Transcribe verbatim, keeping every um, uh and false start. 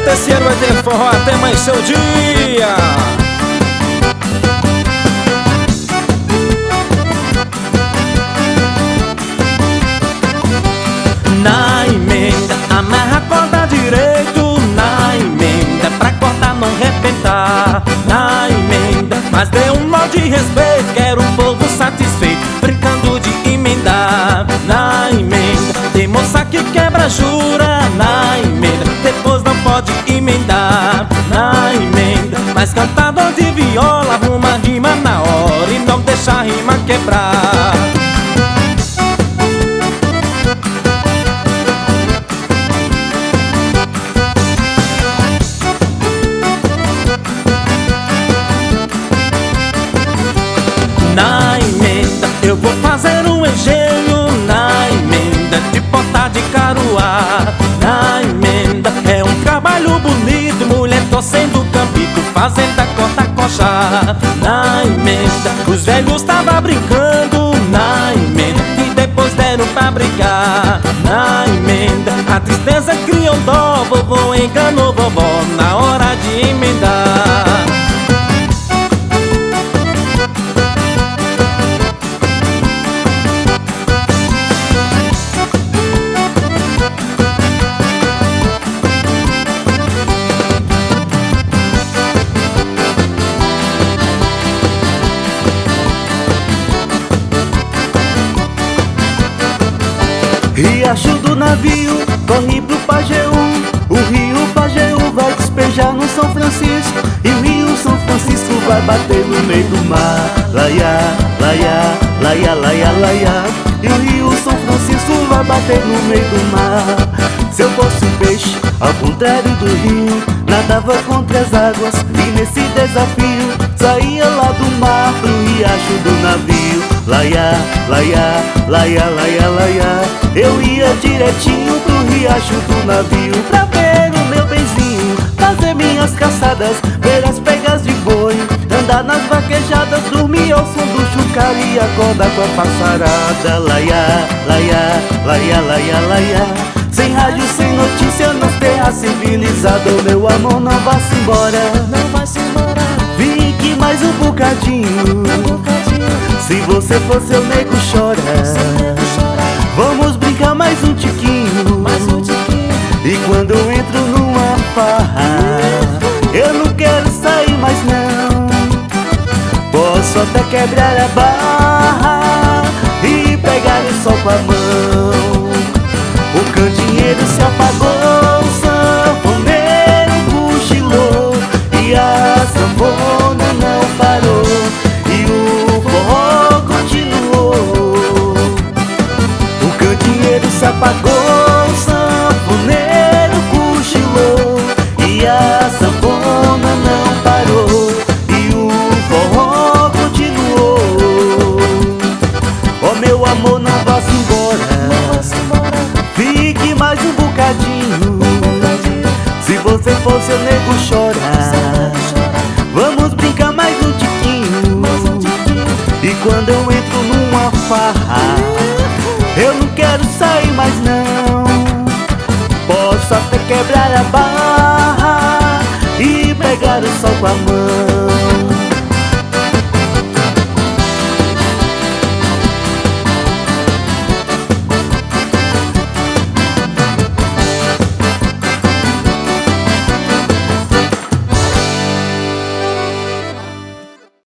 Esse ano vai ter forró até mais seu dia. Na emenda, amarra a corda direito. Na emenda, pra cortar não arrebentar. Na emenda, mas dê um nó de respeito. Quero um povo satisfeito, brincando de emendar. Na emenda, tem moça que quebra jura. Na emenda, depois não pode emendar. Na emenda, mas cantador de viola arruma rima na hora e não deixa a rima quebrar. Na emenda, eu vou fazer um engenho. Na emenda, de botar de caruá. Na emenda, é um trabalho bonito. Mulher torcendo o campito, fazenda corta coxa. Na emenda, os velhos tava brincando. Na emenda, e depois deram pra brigar. Na emenda, a tristeza criou dó. Vovô enganou vovó na hora de emendar. Riacho do navio, corre pro Pajeú. O rio Pajeú vai despejar no São Francisco. E o rio São Francisco vai bater no meio do mar. Laiá, laiá, laiá, laiá, laiá. E o rio São Francisco vai bater no meio do mar. Se eu fosse um peixe, ao contrário do rio, nadava contra as águas e nesse desafio saía lá do mar pro riacho do navio. Laiá, laiá, laiá, laiá, laiá. Eu ia direitinho pro riacho do navio pra ver o meu benzinho, fazer minhas caçadas, ver as pegas de boi, andar nas vaquejadas, dormir ao som do chocalho e acordar com a passarada. Laiá, laiá, laiá, laiá, laiá. Sem rádio, sem notícia, nas terras civilizadas. Meu amor, não vá-se embora, Não vai-se embora, fique mais um bocadinho. um bocadinho. Se você for seu nego chora, Sempre chorar, vamos brincar mais um tiquinho. mais um tiquinho. E quando eu entro numa farra, eu não quero sair mais não. Posso até quebrar a barra e pegar o sol com a mão. O candeeiro se apagou, o sanfoneiro cochilou e a sanfona não parou e o forró continuou. O candeeiro se apagou, o sanfoneiro cochilou e a sanfona não parou e o forró continuou. Oh meu amor, não vá-se embora, Não vai-se embora, fique mais um bocadinho. um bocadinho. Se você for seu nego chora, Sempre chorar, vamos brincar mais um tiquinho. mais um tiquinho. E quando eu entro numa farra, eu não quero sair mais não. Posso até quebrar a barra e pegar o sol com a mão.